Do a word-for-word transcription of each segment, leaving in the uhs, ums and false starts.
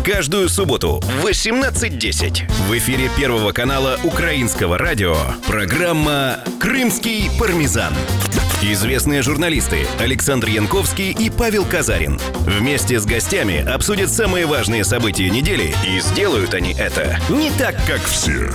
Каждую субботу в восемнадцать десять в эфире Первого канала Украинского радио программа «Крымский пармезан». Известные журналисты Александр Янковский и Павел Казарин вместе с гостями обсудят самые важные события недели, и сделают они это не так, как все.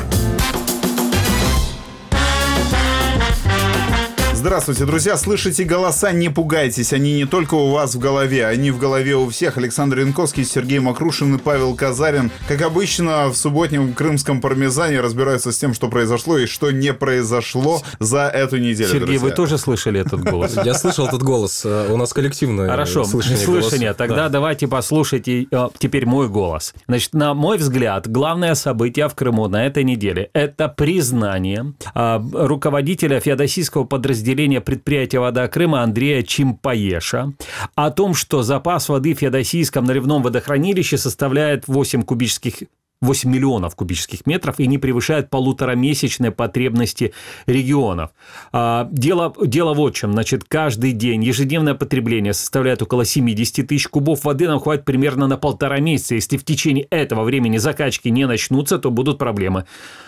Здравствуйте, друзья. Слышите голоса, не пугайтесь. Они не только у вас в голове, они в голове у всех. Александр Янковский, Сергей Макрушин и Павел Казарин. Как обычно, в субботнем крымском пармезане разбираются с тем, что произошло и что не произошло за эту неделю. Сергей, друзья. Вы тоже слышали этот голос? Я слышал этот голос. У нас коллективное Хорошо, слышание. слышание. Тогда давайте послушайте теперь мой голос. Значит, на мой взгляд, главное событие в Крыму на этой неделе – это признание руководителя феодосийского подразделения предприятия «Вода Крыма» Андрея Чимпаеша о том, что запас воды в феодосийском наливном водохранилище составляет восемь кубических восемь миллионов кубических метров и не превышает полуторамесячной потребности регионов. Дело, дело вот в чем. Значит, каждый день ежедневное потребление составляет около семьдесят тысяч кубов воды, нам хватит примерно на полтора месяца. Если в течение этого времени закачки не начнутся, то будут проблемы.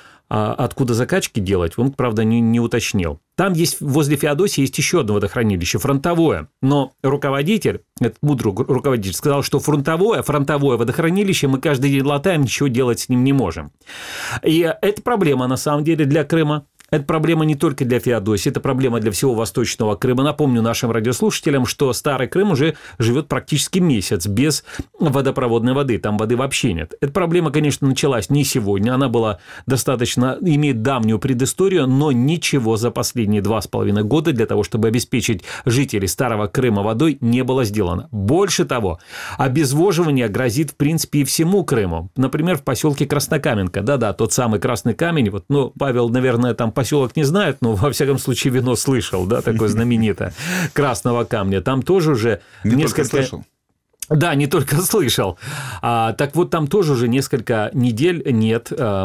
А откуда закачки делать, он, правда, не, не уточнил. Там есть, возле Феодосии есть еще одно водохранилище, фронтовое. Но руководитель, этот мудрый руководитель, сказал, что фронтовое, фронтовое водохранилище мы каждый день латаем, ничего делать с ним не можем. И это проблема, на самом деле, для Крыма. Это проблема не только для Феодосии, это проблема для всего Восточного Крыма. Напомню нашим радиослушателям, что Старый Крым уже живет практически месяц без водопроводной воды, там воды вообще нет. Эта проблема, конечно, началась не сегодня, она была достаточно, имеет давнюю предысторию, но ничего за последние два с половиной года для того, чтобы обеспечить жителей Старого Крыма водой, не было сделано. Больше того, обезвоживание грозит, в принципе, и всему Крыму. Например, в поселке Краснокаменка, да-да, тот самый Красный Камень, вот, ну, Павел, наверное, там поселок не знает, но, во всяком случае, вино слышал, да, такое знаменитое, Красного Камня. Там тоже уже не несколько... только слышал. Да, не только слышал. А, так вот, там тоже уже несколько недель нет, а,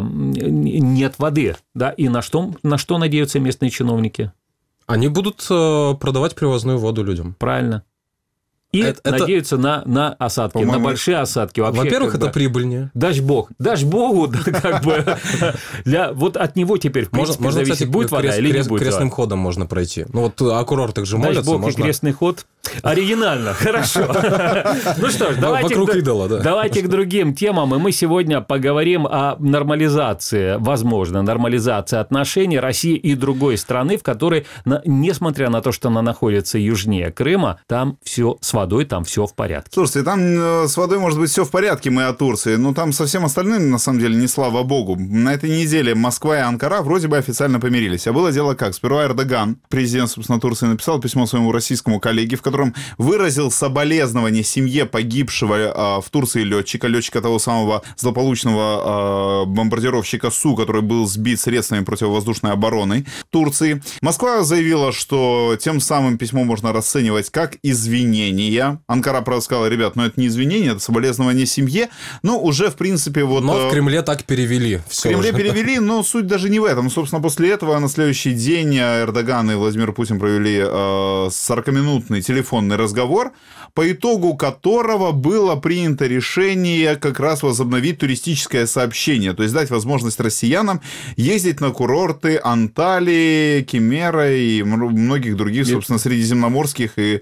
нет воды. Да? И на что, на что надеются местные чиновники? Они будут продавать привозную воду людям. Правильно. И это, надеются это... на, на осадки, на большие осадки. Вообще, во-первых, это бы, прибыльнее. Дай бог, дай богу, как бы, для, вот от него теперь, в принципе, можно, зависит, кстати, будет вода крест, или не крест, будет. Крестным ходом можно пройти. Ну, вот о курортах же молятся. Дай бог можно... и крестный ход. Оригинально, хорошо. Ну что ж, давайте к другим темам. И мы сегодня поговорим о нормализации, возможно, нормализации отношений России и другой страны, в которой, несмотря на то, что она находится южнее Крыма, там все с водой, там все в порядке. Слушайте, там с водой может быть все в порядке, мы о Турции, но там со всем остальным, на самом деле, не слава богу. На этой неделе Москва и Анкара вроде бы официально помирились. А было дело как? Сперва Эрдоган, президент, собственно, Турции, написал письмо своему российскому коллеге, в котором выразил соболезнование семье погибшего в Турции летчика, летчика того самого злополучного бомбардировщика Су, который был сбит средствами противовоздушной обороны Турции. Москва заявила, что тем самым письмо можно расценивать как извинение. Анкара, правда, сказала, ребят, ну это не извинение, это соболезнование семье. Ну, уже, в принципе, вот... Но в Кремле так перевели. В Кремле уже. перевели, но суть даже не в этом. Собственно, после этого на следующий день Эрдоган и Владимир Путин провели сорокаминутный телефонный разговор, по итогу которого было принято решение как раз возобновить туристическое сообщение, то есть дать возможность россиянам ездить на курорты Анталии, Кемера и многих других, собственно, средиземноморских и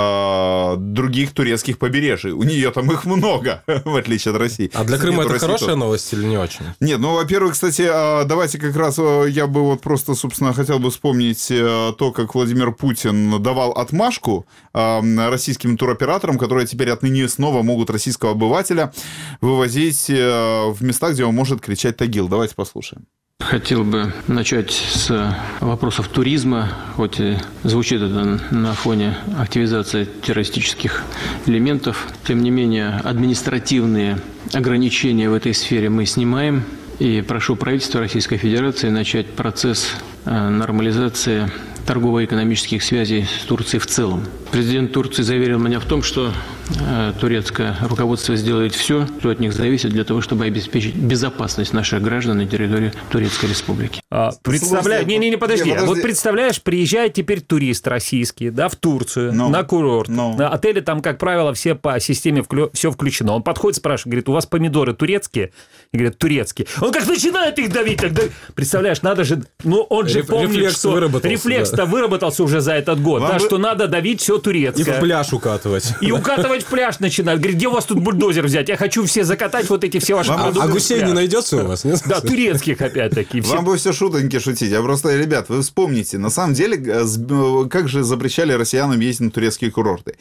э, других турецких побережий. У нее там их много, в отличие от России. А для Крыма это хорошая новость или не очень? Нет, ну, во-первых, кстати, давайте как раз я бы вот просто, собственно, хотел бы вспомнить то, как Владимир Путин давал отмашку российским туроператорам, которые теперь отныне снова могут российского обывателя вывозить в места, где он может кричать «Тагил». Давайте послушаем. Хотел бы начать с вопросов туризма, хоть и звучит это на фоне активизации террористических элементов. Тем не менее, административные ограничения в этой сфере мы снимаем. И прошу правительства Российской Федерации начать процесс нормализации торгово-экономических связей с Турцией в целом. Президент Турции заверил меня в том, что турецкое руководство сделает все, что от них зависит для того, чтобы обеспечить безопасность наших граждан на территории Турецкой Республики. А, представляю, не-не-не, подожди. Не, подожди. Вот представляешь, приезжает теперь турист российский, да, в Турцию, no. на курорт. No. На отеле там, как правило, все по системе вклю... все включено. Он подходит, спрашивает, говорит, у вас помидоры турецкие? И говорят, турецкие. Он как начинает их давить. Так, представляешь, надо же... Ну, он же Реф... помнит, рефлекс что... Выработался, рефлекс-то да. выработался уже за этот год, Вам да, вы... что надо давить все турецкое. И в пляж укатывать. И укатывать в пляж начинает. Говорит, где у вас тут бульдозер взять? Я хочу все закатать, вот эти все ваши бульдозеры. А гусей не найдется у вас? Нет? Да, турецких опять-таки. Вам бы все шутоньки шутить. Я просто, ребят, вы вспомните, на самом деле, как же запрещали россиянам ездить на турецкие курорты.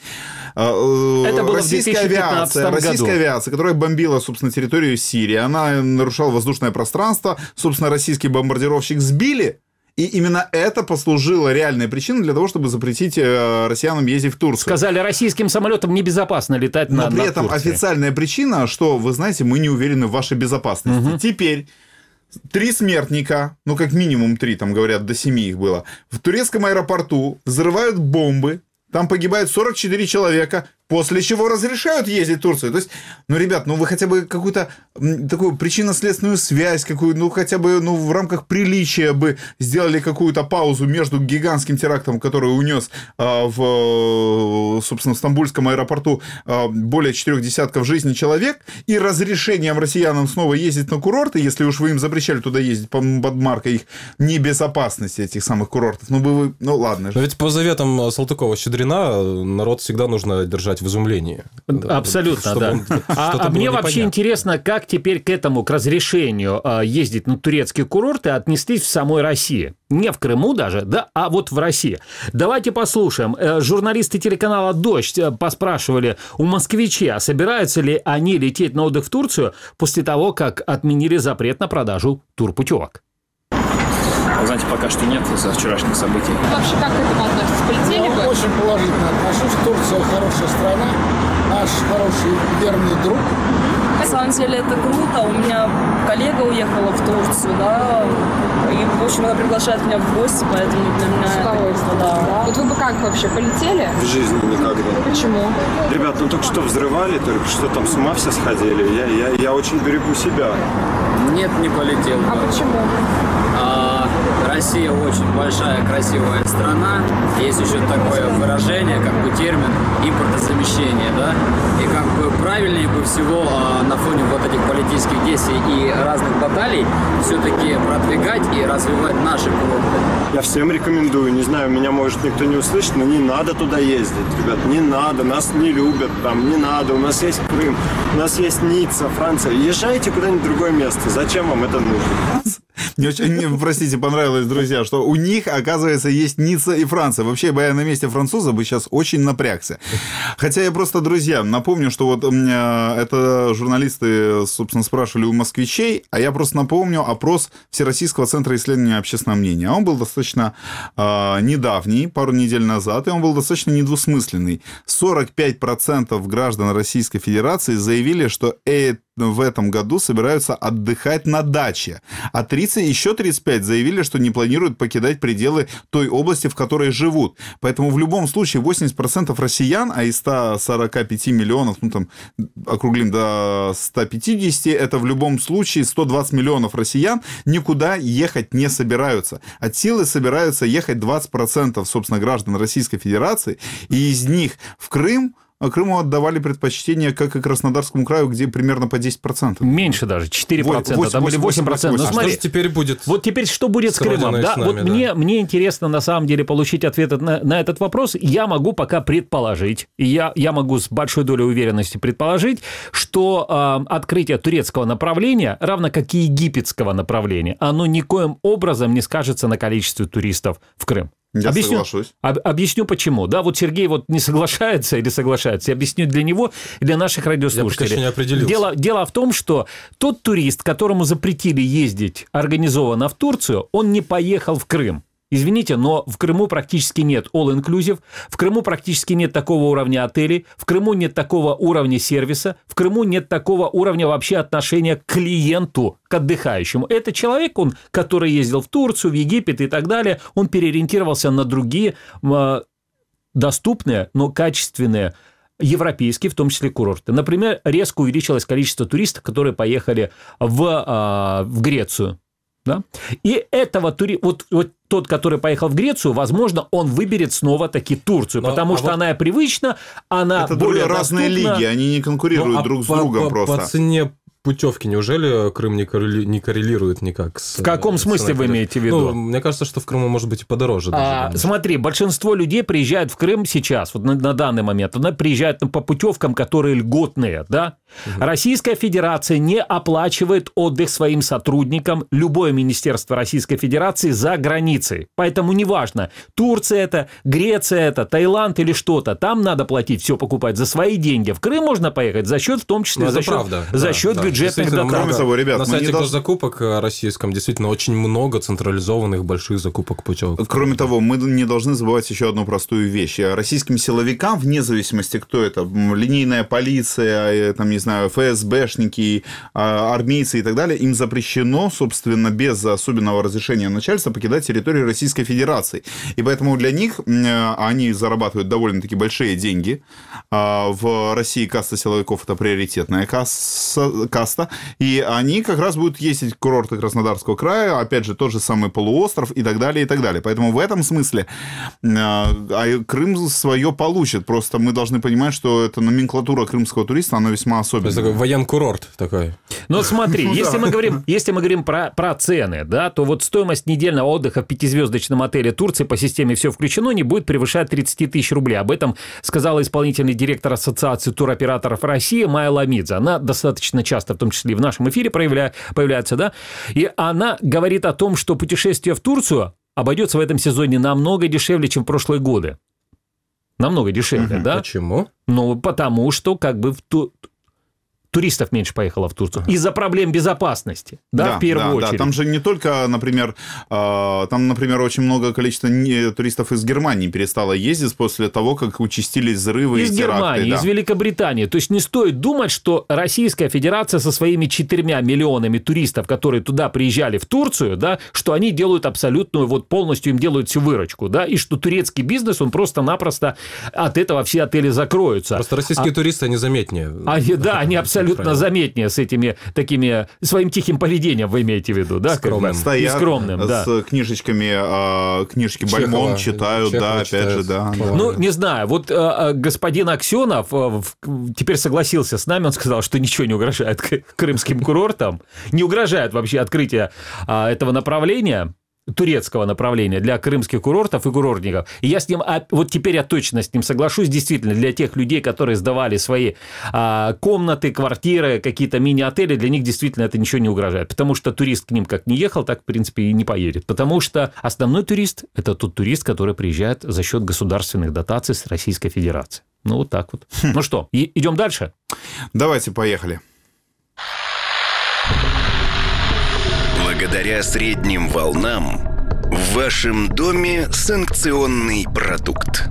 Это было российская авиация, российская году. авиация, которая бомбила, собственно, территорию Сирии, она нарушала воздушное пространство, собственно, российский бомбардировщик сбили. И именно это послужило реальной причиной для того, чтобы запретить э, россиянам ездить в Турцию. Сказали, российским самолетам небезопасно летать на Турцию. Но при этом Турции. Официальная причина, что, вы знаете, мы не уверены в вашей безопасности. Угу. Теперь три смертника, ну как минимум три, там говорят, до семи их было, в турецком аэропорту взрывают бомбы, там погибает сорок четыре человека, после чего разрешают ездить в Турцию. То есть, ну, ребят, ну вы хотя бы какую-то такую причинно-следственную связь, какую, ну, хотя бы ну, в рамках приличия бы сделали какую-то паузу между гигантским терактом, который унес а, в, собственно, в Стамбульском аэропорту а, более четырех десятков жизней человек, и разрешением россиянам снова ездить на курорты, если уж вы им запрещали туда ездить под маркой их небезопасности, этих самых курортов. Ну, вы, ну ладно. Но ведь по заветам Салтыкова-Щедрина народ всегда нужно держать в изумлении. Абсолютно, да. Он, а а мне вообще интересно, как теперь к этому, к разрешению э, ездить на турецкие курорты отнеслись в самой России. Не в Крыму даже, да, а вот в России. Давайте послушаем. Э, журналисты телеканала «Дождь» поспрашивали у москвичей, а собираются ли они лететь на отдых в Турцию после того, как отменили запрет на продажу турпутевок. Знаете, пока что нет из-за вчерашних событий. Вообще как к этому относитесь? Полетели бы? Очень положительно отношусь. Турция хорошая страна, наш хороший верный друг. На самом деле это круто. У меня коллега уехала в Турцию, да, и, в общем, она приглашает меня в гости, поэтому для меня это, да. Вот вы бы как вообще, полетели? В жизни никогда. Почему? Ребят, ну только что взрывали, только что там с ума все сходили. Я, я, я очень берегу себя. Нет, не полетел. А почему? А, Россия очень большая, красивая страна. Есть еще такое выражение, как бы термин импортозамещение, да. И как бы правильнее бы всего а, на фоне вот этих политических действий и разных баталий все-таки продвигать и развивать наши курорты. Я всем рекомендую, не знаю, меня может никто не услышит, но не надо туда ездить, ребят, не надо, нас не любят там, не надо, у нас есть Крым, у нас есть Ницца, Франция, езжайте куда-нибудь в другое место, зачем вам это нужно? Мне очень, простите, понравилось, друзья, что у них, оказывается, есть Ницца и Франция. Вообще, бы я на месте француза бы сейчас очень напрягся. Хотя я просто, друзья, напомню, что вот это журналисты, собственно, спрашивали у москвичей, а я просто напомню опрос Всероссийского центра исследования общественного мнения. Он был достаточно э, недавний, пару недель назад, и он был достаточно недвусмысленный. сорок пять процентов граждан Российской Федерации заявили, что это в этом году собираются отдыхать на даче. А тридцать, еще тридцать пять заявили, что не планируют покидать пределы той области, в которой живут. Поэтому в любом случае восемьдесят процентов россиян, а из ста сорока пяти миллионов, ну там округлим до ста пятидесяти, это в любом случае сто двадцать миллионов россиян никуда ехать не собираются. От силы собираются ехать двадцать процентов, собственно, граждан Российской Федерации, и из них в Крым А Крыму отдавали предпочтение, как и Краснодарскому краю, где примерно по десять процентов. Меньше даже, четыре процента, восемь, там, или восемь процентов. А смотри, что же теперь будет? Вот теперь что будет с, с Крымом? Да? С нами, вот да. Мне, мне интересно, на самом деле, получить ответ на, на этот вопрос. Я могу пока предположить, и я, я могу с большой долей уверенности предположить, что э, открытие турецкого направления, равно как и египетского направления, оно никоим образом не скажется на количестве туристов в Крым. Я объясню, соглашусь. Об, объясню, почему. Да, вот Сергей вот не соглашается или соглашается. Я объясню для него и для наших радиослушателей. Я пока еще не определился. Дело, дело в том, что тот турист, которому запретили ездить организованно в Турцию, он не поехал в Крым. Извините, но в Крыму практически нет all-inclusive, в Крыму практически нет такого уровня отелей, в Крыму нет такого уровня сервиса, в Крыму нет такого уровня вообще отношения к клиенту, к отдыхающему. Это человек, он, который ездил в Турцию, в Египет и так далее, он переориентировался на другие э, доступные, но качественные европейские, в том числе курорты. Например, резко увеличилось количество туристов, которые поехали в, в Грецию. Да? И этого туриста, вот, вот тот, который поехал в Грецию, возможно, он выберет снова-таки Турцию, Но, потому а что вот... она привычна, она это более разные доступна. лиги, они не конкурируют ну, а друг с по, другом по, просто. По цене путевки неужели Крым не, коррели... не коррелирует никак с... В каком смысле вы имеете в виду? Ну, мне кажется, что в Крыму может быть и подороже. А, даже, смотри, большинство людей приезжают в Крым сейчас, вот на, на данный момент, она приезжает по путевкам, которые льготные, да? Угу. Российская Федерация не оплачивает отдых своим сотрудникам, любое министерство Российской Федерации за границей. Поэтому неважно, Турция это, Греция это, Таиланд или что-то, там надо платить, все покупать за свои деньги. В Крым можно поехать за счет, в том числе ну, за счет, правда, за да, счет да. бюджетных дотаций. Кроме того, ребят, на мы сайте не должны... госзакупок российском действительно очень много централизованных больших закупок путевок. Кроме того, мы не должны забывать еще одну простую вещь. Российским силовикам, вне зависимости, кто это, линейная полиция, там, не знаю, эф эс бэшники, армейцы и так далее, им запрещено, собственно, без особенного разрешения начальства покидать территорию Российской Федерации. И поэтому для них они зарабатывают довольно-таки большие деньги. В России каста силовиков – это приоритетная каста. И они как раз будут ездить в курорты Краснодарского края, опять же, тот же самый полуостров и так далее, и так далее. Поэтому в этом смысле Крым свое получит. Просто мы должны понимать, что эта номенклатура крымского туриста, она весьма особенная. Это такой военкурорт такой. Но смотри, ну, если, да. мы говорим, если мы говорим про, про цены, да, то вот стоимость недельного отдыха в пятизвездочном отеле Турции по системе «Все включено» не будет превышать тридцать тысяч рублей. Об этом сказала исполнительный директор Ассоциации туроператоров России Майя Ламидзе. Она достаточно часто, в том числе и в нашем эфире, проявля... появляется, да, и она говорит о том, что путешествие в Турцию обойдется в этом сезоне намного дешевле, чем в прошлые годы. Намного дешевле, угу. да? Почему? Ну, потому что как бы в ту... туристов меньше поехало в Турцию. Из-за проблем безопасности, да, да в первую да, очередь. Да, там же не только, например, там, например, очень много количества туристов из Германии перестало ездить после того, как участились взрывы из и теракты. Германии, да. из Великобритании. То есть не стоит думать, что Российская Федерация со своими четырьмя миллионами туристов, которые туда приезжали в Турцию, да, что они делают абсолютную, вот полностью им делают всю выручку, да, и что турецкий бизнес, он просто-напросто от этого все отели закроются. Просто российские а... туристы, они заметнее. А, да, они абсолютно абсолютно заметнее с этими такими своим тихим поведением, вы имеете в виду, да? Скромным. Стоят скромным, с да. книжечками, книжки Бальмон читают, Чехова да, читают. опять же, да. Ну, не знаю, вот господин Аксенов теперь согласился с нами, он сказал, что ничего не угрожает крымским курортам, не угрожает вообще открытие этого направления, турецкого направления для крымских курортов и курортников. И я с ним, вот теперь я точно с ним соглашусь, действительно, для тех людей, которые сдавали свои а, комнаты, квартиры, какие-то мини-отели, для них действительно это ничего не угрожает. Потому что турист к ним как не ехал, так, в принципе, и не поедет. Потому что основной турист – это тот турист, который приезжает за счет государственных дотаций с Российской Федерации. Ну, вот так вот. Ну что, идем дальше? Давайте, поехали. Благодаря средним волнам в вашем доме санкционный продукт.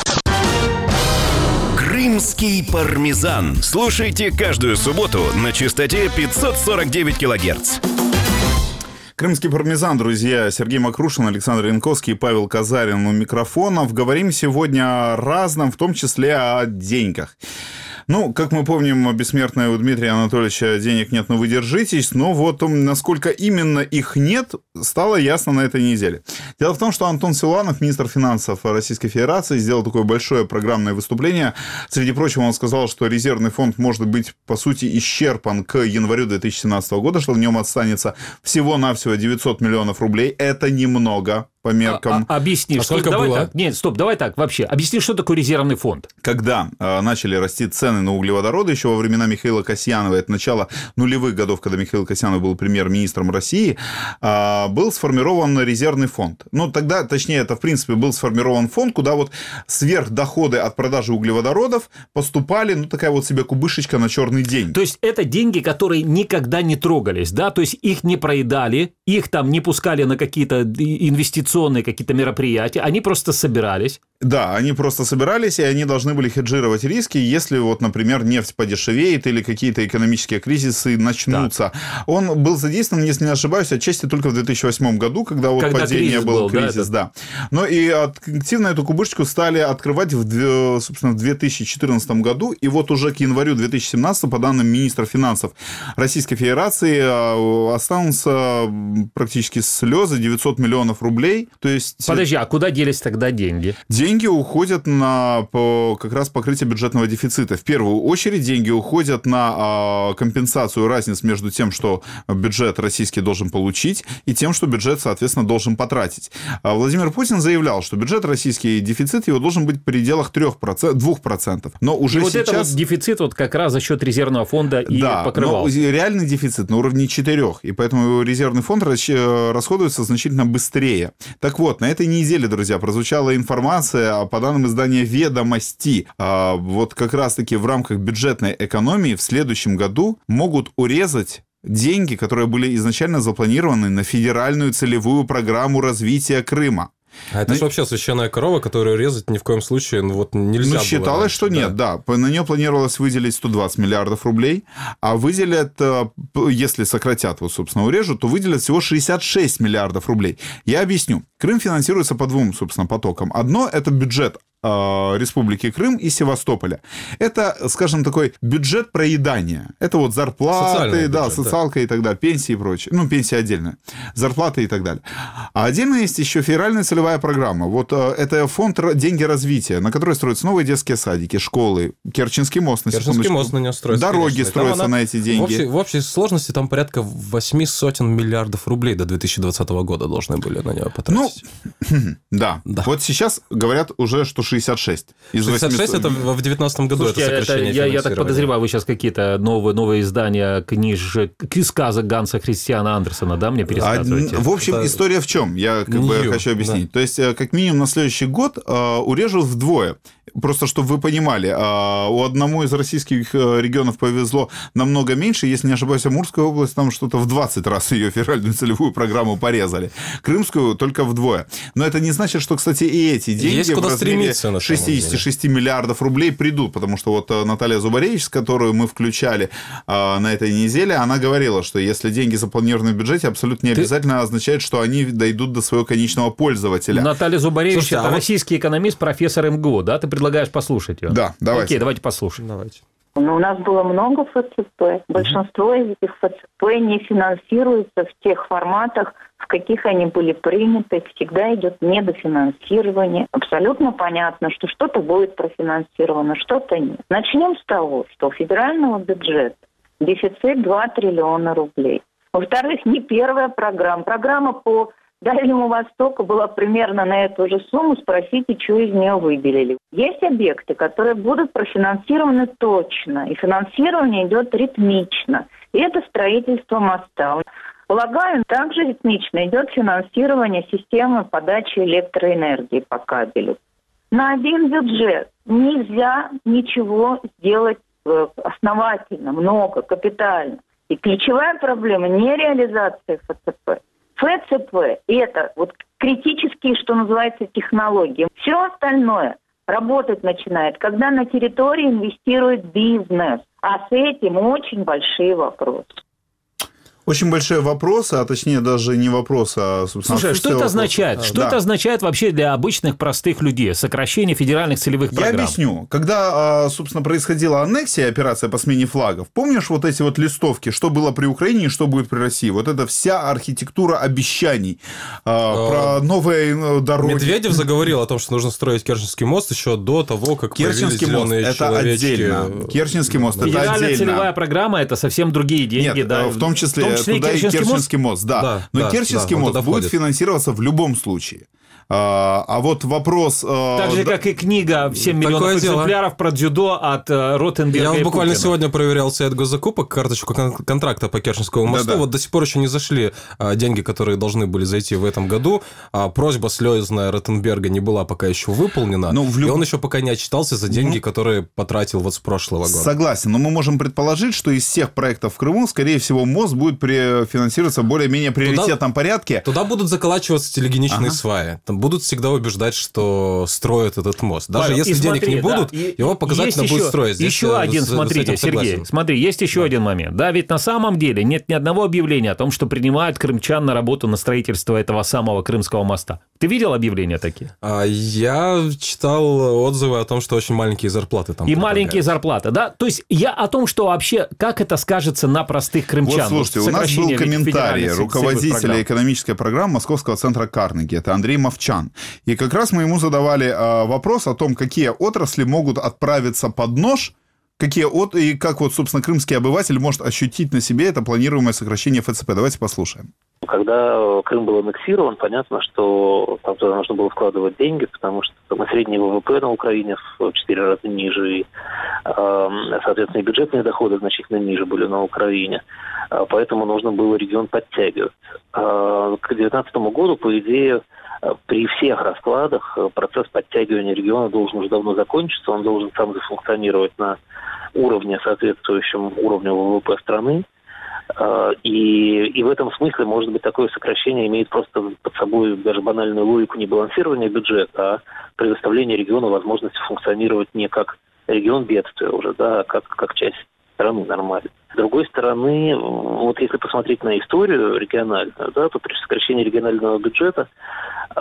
Крымский пармезан. Слушайте каждую субботу на частоте пятьсот сорок девять килогерц. Крымский пармезан, друзья. Сергей Макрушин, Александр Янковский и Павел Казарин у микрофонов. Говорим сегодня о разном, в том числе о деньгах. Ну, как мы помним, бессмертное у Дмитрия Анатольевича денег нет, но вы держитесь. Но вот насколько именно их нет, стало ясно на этой неделе. Дело в том, что Антон Силуанов, министр финансов Российской Федерации, сделал такое большое программное выступление. Среди прочего, он сказал, что резервный фонд может быть, по сути, исчерпан к январю две тысячи семнадцатого года, что в нем останется всего-навсего девятьсот миллионов рублей. Это немного по меркам. А, а, объясни, а что, сколько давай было? Так, нет, стоп, давай так вообще. Объясни, что такое резервный фонд. Когда э, начали расти цены на углеводороды, еще во времена Михаила Касьянова, это начало нулевых годов, когда Михаил Касьянов был премьер-министром России, э, был сформирован резервный фонд. Ну, тогда, точнее, это, в принципе, был сформирован фонд, куда вот сверхдоходы от продажи углеводородов поступали, ну, такая вот себе кубышечка на черный день. То есть, это деньги, которые никогда не трогались, да? То есть, их не проедали, их там не пускали на какие-то инвестиции, инвестиционные какие-то мероприятия, они просто собирались. Да, они просто собирались, и они должны были хеджировать риски, если вот, например, нефть подешевеет или какие-то экономические кризисы начнутся. Так. Он был задействован, если не ошибаюсь, отчасти только в две тысячи восьмом году, когда вот когда падение кризис был, был, кризис, да. да. Но и активно эту кубышечку стали открывать, в, собственно, в две тысячи четырнадцатом году, и вот уже к январю две тысячи семнадцатого, по данным министра финансов Российской Федерации, останутся практически слезы, девятьсот миллионов рублей. То есть... Подожди, а куда делись тогда деньги? Деньги уходят на по, как раз покрытие бюджетного дефицита. В первую очередь деньги уходят на а, компенсацию разниц между тем, что бюджет российский должен получить, и тем, что бюджет, соответственно, должен потратить. А Владимир Путин заявлял, что бюджет российский, дефицит его должен быть в пределах двух процентов. Но уже и вот сейчас... это вот дефицит вот как раз за счет резервного фонда и да, покрывал. Но реальный дефицит на уровне четырех, и поэтому резервный фонд расходуется значительно быстрее. Так вот, на этой неделе, друзья, прозвучала информация, по данным издания «Ведомости», вот как раз-таки в рамках бюджетной экономии в следующем году могут урезать деньги, которые были изначально запланированы на федеральную целевую программу развития Крыма. А это ну, же вообще священная корова, которую резать ни в коем случае ну, вот нельзя. Ну, считалось, было, что нет, да. да. На нее планировалось выделить сто двадцать миллиардов рублей, а выделят, если сократят, вот, собственно, урежут, то выделят всего шестьдесят шесть миллиардов рублей. Я объясню. Крым финансируется по двум, собственно, потокам. Одно – это бюджет Республики Крым и Севастополя. Это, скажем, такой бюджет проедания. Это вот зарплаты, бюджет, да, социалка да. и так далее, пенсии и прочее. Ну, пенсия отдельная, зарплаты и так далее. А отдельно есть еще федеральная целевая программа. Вот это фонд «Деньги развития», на который строятся новые детские садики, школы, Керченский мост, на Керченский мост на нее строится. Дороги конечно. строятся она, на эти деньги. В общей, в общей сложности там порядка восемь сотен миллиардов рублей до две тысячи двадцатого года должны были на нее потратить. Ну, да. да. Вот сейчас говорят уже, что шестьдесят шесть. Из шестьдесят шесть это в девятнадцатом году. Слушайте, это сокращение это, я, я так подозреваю, вы сейчас какие-то новые, новые издания книжек, сказок Ганса Христиана Андерсена, да, мне пересказываете? А, в общем, это... история в чем? Я как бы хочу объяснить. Да. То есть, как минимум на следующий год э, урежут вдвое. Просто, чтобы вы понимали, э, у одному из российских регионов повезло намного меньше. Если не ошибаюсь, Амурская область, там что-то в двадцать раз ее федеральную целевую программу порезали. Крымскую только вдвое. Но это не значит, что, кстати, и эти деньги есть куда в размере стремиться, шестьдесят шесть миллиардов рублей придут. Потому что вот Наталья Зубаревич, которую мы включали э, на этой неделе, она говорила, что если деньги запланированы в бюджете, абсолютно не Ты... обязательно означает, что они дойдут до своего конечного пользователя. Наталья Зубаревич – это а российский экономист, профессор эм гэ у, да? Ты предлагаешь послушать ее? Да, давайте. Окей, давайте послушаем. Давайте. Но у нас было много эф цэ пэ. Большинство из этих эф цэ пэ не финансируется в тех форматах, в каких они были приняты. Всегда идет недофинансирование. Абсолютно понятно, что что-то будет профинансировано, что-то нет. Начнем с того, что у федерального бюджета дефицит два триллиона рублей. Во-вторых, не первая программа. Программа по Дальнему Востоку была примерно на эту же сумму. Спросите, что из нее выделили. Есть объекты, которые будут профинансированы точно. И финансирование идет ритмично. И это строительство моста. Полагаю, также ритмично идет финансирование системы подачи электроэнергии по кабелю. На один бюджет нельзя ничего сделать основательно, много, капитально. И ключевая проблема не реализация эф цэ пэ. эф цэ пэ – это вот критические, что называется, технологии. Все остальное работать начинает, когда на территории инвестирует бизнес. А с этим очень большие вопросы. Очень большие вопросы, а точнее даже не вопросы, а, собственно... Слушай, что это вопроса. означает? Что да. это означает вообще для обычных простых людей? Сокращение федеральных целевых программ? Я объясню. Когда, собственно, происходила аннексия, операция по смене флагов, помнишь вот эти вот листовки, что было при Украине и что будет при России? Вот это вся архитектура обещаний а, про новые дороги. Медведев заговорил о том, что нужно строить Керченский мост еще до того, как Керченский мост – это отдельно. Керченский мост – это отдельно. Федеральная целевая программа – это совсем другие деньги. Нет, да, в том числе... Туда и Керченский мост, мост да. да. Но да, Керченский да, мост будет входит. финансироваться в любом случае. А, а вот вопрос... Так же, да... как и книга «семь миллионов экземпляров» про дзюдо от Ротенберга. Я вот буквально Путина. сегодня проверял сайт госзакупок, карточку контракта по Керченскому мосту. Да-да. Вот до сих пор еще не зашли деньги, которые должны были зайти в этом году. А просьба слезная Ротенберга не была пока еще выполнена. Ну, в люб... И он еще пока не отчитался за деньги, ну, которые потратил вот с прошлого года. Согласен, но мы можем предположить, что из всех проектов в Крыму, скорее всего, мост будет финансироваться в более-менее приоритетном туда, порядке. Туда будут заколачиваться телегеничные ага. сваи. Там будут всегда убеждать, что строят этот мост. Даже Павел, если денег смотри, не будут, да, его показательно будет строить. Здесь еще один, с, смотрите, с Сергей, смотри, есть еще да. один момент. Да, ведь на самом деле нет ни одного объявления о том, что принимают крымчан на работу на строительство этого самого Крымского моста. Ты видел объявления такие? А, я читал отзывы о том, что очень маленькие зарплаты там. И маленькие зарплаты, да? То есть я о том, что вообще, как это скажется на простых крымчан. Вот, слушайте, у нас был комментарий руководителя экономической программы Московского центра Карнеги, это Андрей Мовчан. И как раз мы ему задавали а, вопрос о том, какие отрасли могут отправиться под нож, какие от... и как вот, собственно, крымский обыватель может ощутить на себе это планируемое сокращение эф цэ пэ. Давайте послушаем. Когда Крым был аннексирован, понятно, что там туда нужно было вкладывать деньги, потому что там средний вэ вэ пэ на Украине в четыре раза ниже, и, соответственно, и бюджетные доходы значительно ниже были на Украине. Поэтому нужно было регион подтягивать. К две тысячи девятнадцатому году, по идее, при всех раскладах процесс подтягивания региона должен уже давно закончиться, он должен сам зафункционировать на уровне, соответствующем уровню вэ вэ пэ страны. И, и в этом смысле, может быть, такое сокращение имеет просто под собой даже банальную логику не балансирования бюджета, а предоставления региону возможности функционировать не как регион бедствия уже, да, а как, как часть страны нормально. С другой стороны, вот если посмотреть на историю региональную, да, то при сокращении регионального бюджета э,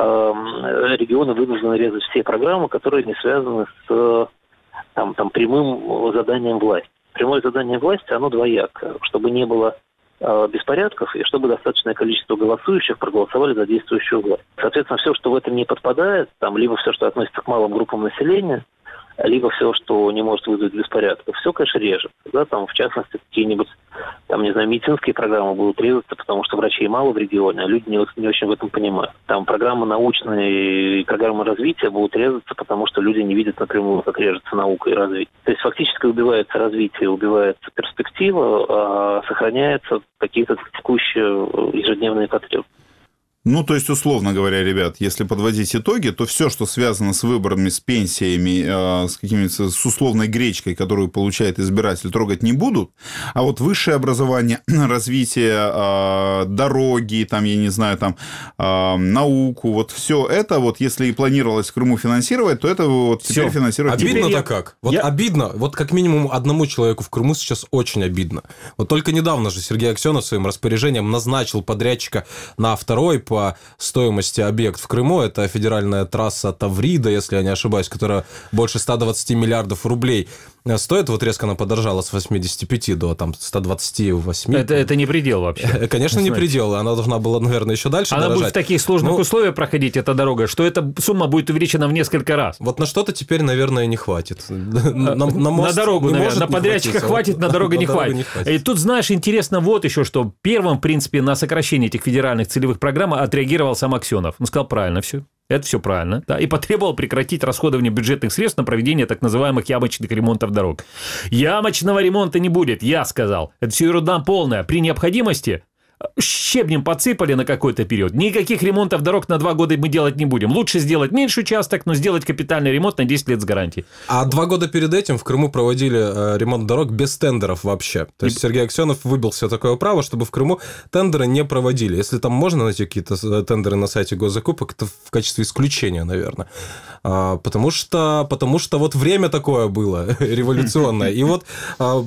регионы вынуждены резать все программы, которые не связаны с там, там, прямым заданием власти. Прямое задание власти, оно двоякое, чтобы не было э, беспорядков и чтобы достаточное количество голосующих проголосовали за действующую власть. Соответственно, все, что в это не подпадает, там, либо все, что относится к малым группам населения, либо все, что не может вызвать беспорядков, все, конечно, режет. Да, там, в частности, какие-нибудь, там, не знаю, медицинские программы будут резаться, потому что врачей мало в регионе, а люди не, не очень в этом понимают. Там программы научные и программы развития будут резаться, потому что люди не видят напрямую, как режется наука и развитие. То есть фактически убивается развитие, убивается перспектива, а сохраняются какие-то текущие ежедневные потребности. Ну, то есть, условно говоря, ребят, если подводить итоги, то все, что связано с выборами, с пенсиями, э, с какими-то, с условной гречкой, которую получает избиратель, трогать не будут. А вот высшее образование, развитие, э, дороги, там, я не знаю, там, э, науку, вот все это, вот если и планировалось в Крыму финансировать, то это вот теперь все. Финансировать не обидно-то я... как? Вот я... обидно. Вот как минимум одному человеку в Крыму сейчас очень обидно. Вот только недавно же Сергей Аксенов своим распоряжением назначил подрядчика на второй по стоимости объект в Крыму. Это федеральная трасса Таврида, если я не ошибаюсь, которая больше ста двадцати миллиардов рублей стоит. Вот резко она подорожала с восьмидесяти пяти до там, ста двадцати восьми. Это, это не предел вообще. Конечно, не предел. Она должна была, наверное, еще дальше Она дорожать. будет в таких сложных ну, условиях проходить, эта дорога, что эта сумма будет увеличена в несколько раз. Вот на что-то теперь, наверное, не хватит. На, на, на дорогу, наверное. На подрядчика хватит, на дорогу не хватит. И тут, знаешь, интересно вот еще, что первым, в принципе, на сокращение этих федеральных целевых программ отреагировал сам Аксенов. Он сказал, правильно все. Это все правильно. Да, и потребовал прекратить расходование бюджетных средств на проведение так называемых ямочных ремонтов дорог. Ямочного ремонта не будет, я сказал. Это все ерунда полная. При необходимости щебнем подсыпали на какой-то период. Никаких ремонтов дорог на два года мы делать не будем. Лучше сделать меньший участок, но сделать капитальный ремонт на десять лет с гарантией. А два года перед этим в Крыму проводили ремонт дорог без тендеров вообще. То есть Сергей Аксенов выбил себе такое право, чтобы в Крыму тендеры не проводили. Если там можно найти какие-то тендеры на сайте госзакупок, это в качестве исключения, наверное. А, потому что, потому что вот время такое было революционное. И вот а,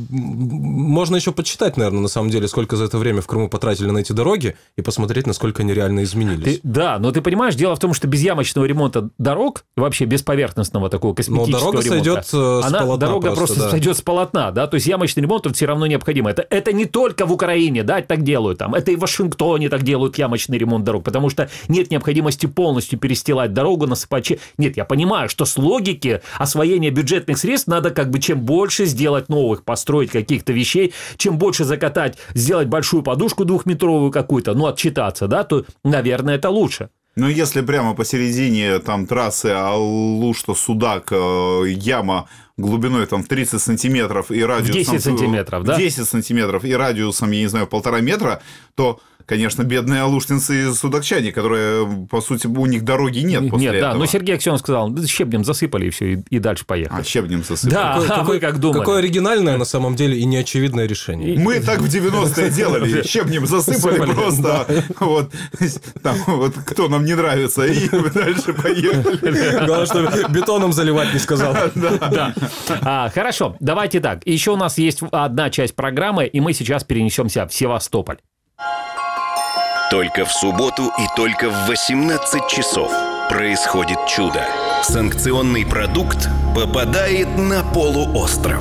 можно еще подсчитать, наверное, на самом деле, сколько за это время в Крыму потратили на эти дороги и посмотреть, насколько они реально изменились. Ты, да, но ты понимаешь, дело в том, что без ямочного ремонта дорог, вообще без поверхностного такого косметического дорога ремонта, сойдет с она, полотна дорога просто, просто да. сойдет с полотна, да, то есть ямочный ремонт все равно необходимо. Это, это не только в Украине, да, так делают там, это и в Вашингтоне так делают ямочный ремонт дорог, потому что нет необходимости полностью перестилать дорогу, насыпать. Нет, я понимаю, что с логики освоения бюджетных средств надо как бы чем больше сделать новых, построить каких-то вещей, чем больше закатать, сделать большую подушку двухметровую какую-то, ну, отчитаться, да, то, наверное, это лучше. Ну, если прямо посередине там трассы Алушта-Судак, яма глубиной там в тридцать сантиметров и радиусом... десять сантиметров, да? десять сантиметров и радиусом, я не знаю, полтора метра, то, конечно, бедные алуштинцы и судакчане, которые, по сути, у них дороги нет после Нет, этого. да, но Сергей Аксенов сказал, да, щебнем засыпали и все, и, и дальше поехали. А, щебнем засыпали. Да, какой, а какой, вы как думали? Какое оригинальное, на самом деле, и неочевидное решение. Мы так в девяностые делали, щебнем засыпали просто. Вот, там, вот кто нам не нравится, и дальше поехали. Главное, что бетоном заливать не сказал. Да. А, хорошо, давайте так. Еще у нас есть одна часть программы, и мы сейчас перенесемся в Севастополь. Только в субботу и только в восемнадцать часов происходит чудо. Санкционный продукт попадает на полуостров.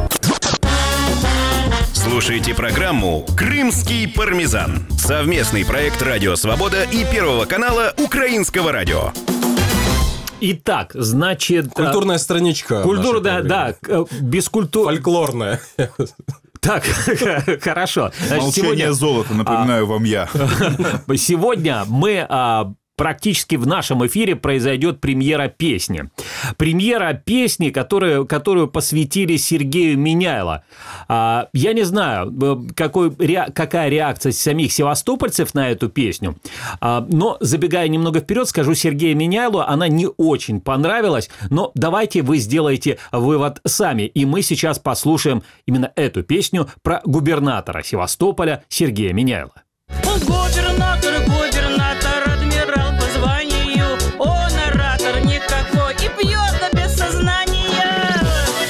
Слушайте программу «Крымский пармезан». Совместный проект «Радио Свобода» и Первого канала Украинского радио. Итак, значит... Культурная страничка. Культура, да, да, без культуры... Фольклорная. Так, хорошо. Значит, молчание сегодня... золота, напоминаю а... вам я. Сегодня мы... А... Практически в нашем эфире произойдет премьера песни. Премьера песни, которую, которую посвятили Сергею Меняйло. Я не знаю, какой, какая реакция самих севастопольцев на эту песню, но, забегая немного вперед, скажу, Сергею Меняйло она не очень понравилась, но давайте вы сделаете вывод сами, и мы сейчас послушаем именно эту песню про губернатора Севастополя Сергея Меняйло. Губернатор, губернатор, адмирал по званию, он оратор никакой и пьет до без сознания.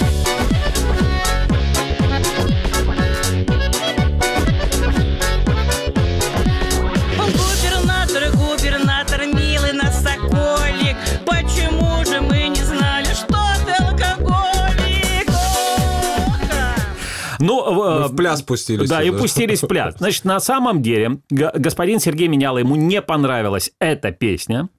Губернатор, губернатор, милый наш соколик, почему же мы не знали, что ты алкоголик? Ну, в пляс пустились. Да, и пустились в пляс. Значит, на самом деле, господин Сергей Меняйло, ему не понравилась эта песня,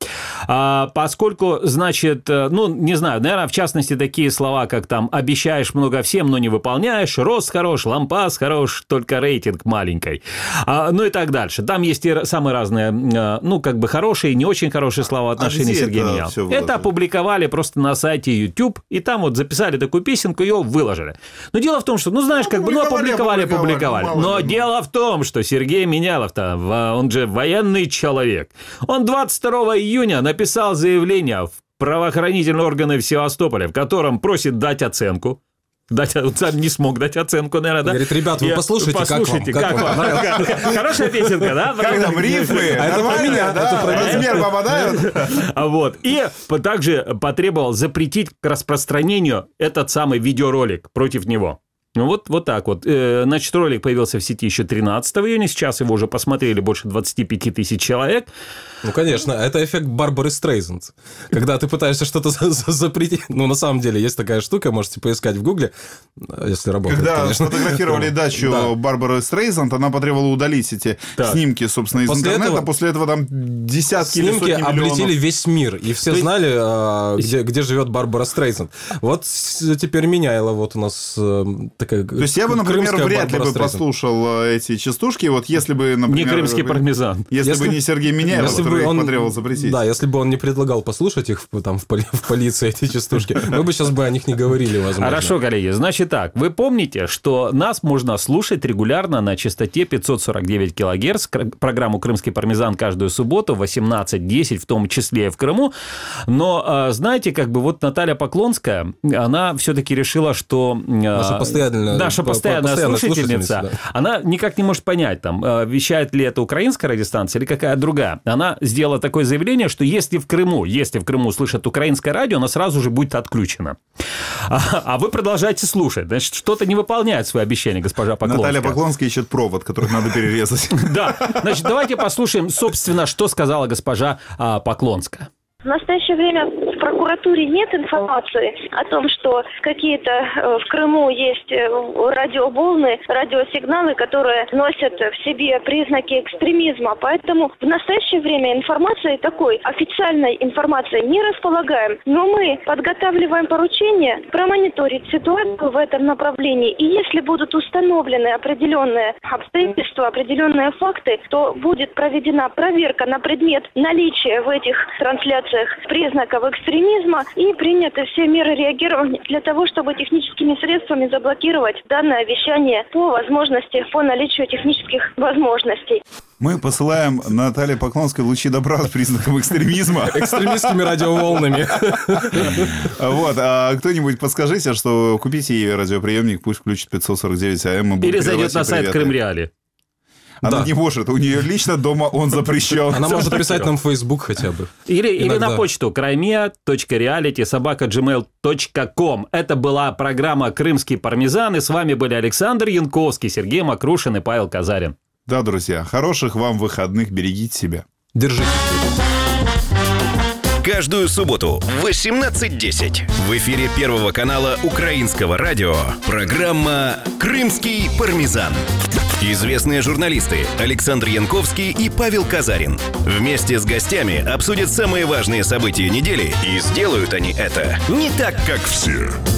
поскольку, значит, ну, не знаю, наверное, в частности, такие слова, как там «обещаешь много всем, но не выполняешь», «рост хорош», «лампас хорош, только рейтинг маленький», ну и так дальше. Там есть и самые разные, ну, как бы хорошие и не очень хорошие слова в отношении а Сергея Меняйло. Это опубликовали просто на сайте YouTube, и там вот записали такую песенку, ее выложили. Но дело в том, что, ну, знаешь, как бы, ну, опубликовали, опубликовали. Но дело в том, что Сергей Меняйло-то, он же военный человек. Он двадцать второго июня написал заявление в правоохранительные органы в Севастополе, в котором просит дать оценку. Дать, он сам не смог дать оценку, наверное, да? Говорит, ребят, вы послушайте, послушайте как вам? Как как вам? Хорошая песенка, да? Как там рифмы? Это про меня, да? Размер попадают? Вот. И также потребовал запретить к распространению этот самый видеоролик против него. Ну вот, вот так вот. Значит, ролик появился в сети еще тринадцатого июня, сейчас его уже посмотрели больше двадцать пять тысяч человек. Ну, конечно, это эффект Барбары Стрейзанд. Когда ты пытаешься что-то запретить. Ну, на самом деле, есть такая штука, можете поискать в Гугле, если работает, Когда конечно. сфотографировали дачу да. Барбары Стрейзанд, она потребовала удалить эти так. снимки, собственно, из после интернета. Этого, после этого там десятки или сотни миллионов. Снимки облетели весь мир, и все есть... знали, а, где, где живет Барбара Стрейзанд. Вот теперь Меняйло, вот у нас такая. То есть я бы, например, вряд ли бы послушал эти частушки, вот если бы, например... Не крымский пармезан. Если, если бы не Сергей Меняйло, который их потребовал запретить. Да, если бы он не предлагал послушать их там в, поли, в полиции, эти частушки, мы бы сейчас бы о них не говорили, возможно. Хорошо, коллеги, значит так, вы помните, что нас можно слушать регулярно на частоте пятьсот сорок девять килогерц, программу «Крымский пармезан» каждую субботу в восемнадцать десять, в том числе и в Крыму, но, знаете, как бы вот Наталья Поклонская, она все-таки решила, что... Наша постоянная, наша постоянная, постоянная слушательница, да. Она никак не может понять, там, вещает ли это украинская радиостанция или какая другая. Она сделала такое заявление, что если в Крыму, если в Крыму слышат украинское радио, оно сразу же будет отключено. А, а вы продолжаете слушать. Значит, что-то не выполняет свои обещания госпожа Поклонская. Наталья Поклонская ищет провод, который надо перерезать. Да. Значит, давайте послушаем, собственно, что сказала госпожа Поклонская. В настоящее время в прокуратуре нет информации о том, что какие-то в Крыму есть радиоволны, радиосигналы, которые носят в себе признаки экстремизма. Поэтому в настоящее время информации такой, официальной информации не располагаем. Но мы подготавливаем поручение промониторить ситуацию в этом направлении. И если будут установлены определенные обстоятельства, определенные факты, то будет проведена проверка на предмет наличия в этих трансляциях признаков экстремизма и приняты все меры реагирования для того, чтобы техническими средствами заблокировать данное вещание по возможности, по наличию технических возможностей. Мы посылаем Наталье Поклонской лучи добра с признаком экстремизма. Экстремистскими радиоволнами. Вот, а кто-нибудь подскажите, что купите ей радиоприемник, пусть включит пятьсот сорок девять эй эм. Или зайдет на сайт Крымреали. Она да. не может, у нее лично дома он запрещен. Она может писать нам в Facebook хотя бы. Или, или на почту краймия точка реалити собака джимейл точка ком. Это была программа «Крымский пармезан», и с вами были Александр Янковский, Сергей Макрушин и Павел Казарин. Да, друзья, хороших вам выходных, берегите себя. Держитесь. Каждую субботу в восемнадцать десять в эфире Первого канала Украинского радио программа «Крымский пармезан». Известные журналисты Александр Янковский и Павел Казарин вместе с гостями обсудят самые важные события недели, и сделают они это не так, как все.